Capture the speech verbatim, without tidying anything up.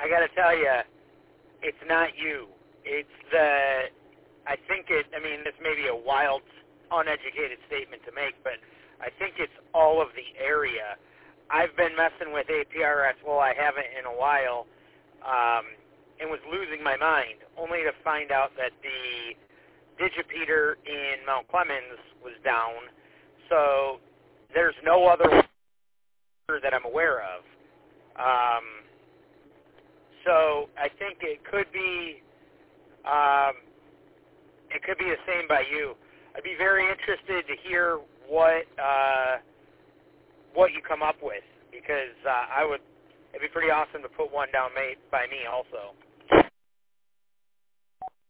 I got to tell you, it's not you. It's the, I think it, I mean, this may be a wild, uneducated statement to make, but I think it's all of the area. I've been messing with A P R S, well, I haven't in a while, um, and was losing my mind, only to find out that the Digipeater in Mount Clemens was down, so there's no other one that I'm aware of. Um, so I think it could be, um, it could be the same by you. I'd be very interested to hear what uh, what you come up with, because uh, I would. It'd be pretty awesome to put one down made by me also.